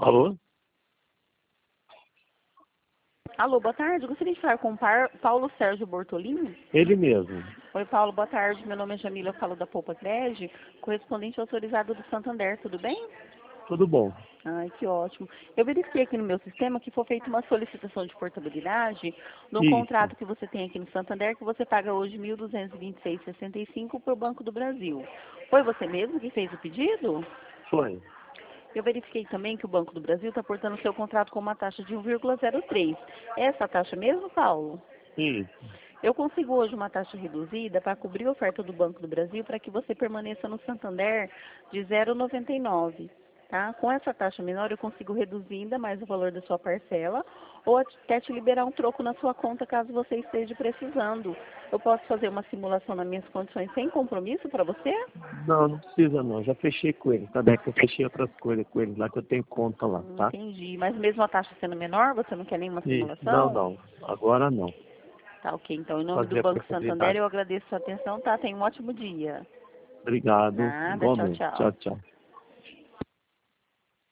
Alô? Alô, boa tarde. Gostaria de falar com o Paulo Sérgio Bortolini. Ele mesmo. Oi, Paulo, boa tarde. Meu nome é Jamila, eu falo da Poupa Cred, correspondente autorizado do Santander, tudo bem? Tudo bom. Ai, que ótimo. Eu verifiquei aqui no meu sistema que foi feita uma solicitação de portabilidade no Isso. contrato que você tem aqui no Santander, que você paga hoje R$ 1.226,65 para o Banco do Brasil. Foi você mesmo que fez o pedido? Foi. Eu verifiquei também que o Banco do Brasil está portando seu contrato com uma taxa de 1,03. É essa taxa mesmo, Paulo? Isso. Eu consigo hoje uma taxa reduzida para cobrir a oferta do Banco do Brasil para que você permaneça no Santander de 0,99. Tá? Com essa taxa menor eu consigo reduzir ainda mais o valor da sua parcela ou até te liberar um troco na sua conta caso você esteja precisando. Eu posso fazer uma simulação nas minhas condições sem compromisso para você? Não, não precisa não. Já fechei com ele. Tá bem que eu fechei outras coisas com ele lá que eu tenho conta lá, tá? Entendi. Mas mesmo a taxa sendo menor, você não quer nenhuma Isso. Não, simulação? não. Agora não. Tá, ok. Então, em nome do Fazer a Banco Santander, portabilidade. eu agradeço a sua atenção, tá? Tenha um ótimo dia. Obrigado. Nada, tchau, Igualmente. Tchau, tchau. tchau.